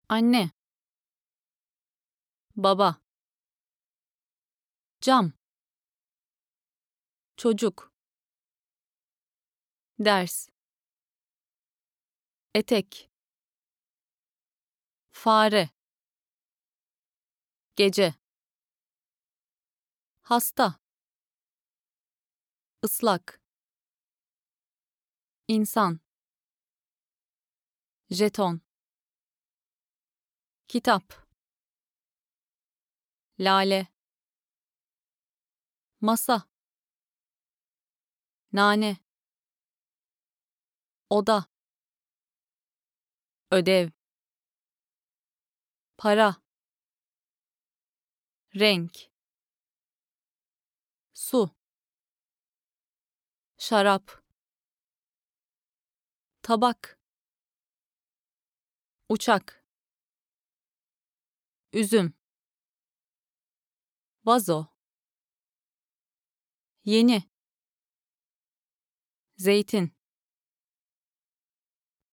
Anne, baba, cam, çocuk, ders, etek, fare, gece, hasta, ıslak, insan, jeton, kitap, lale, masa, nane, oda, ödev, para, renk, su, şarap, tabak, uçak, üzüm, vazo, yeni, zeytin,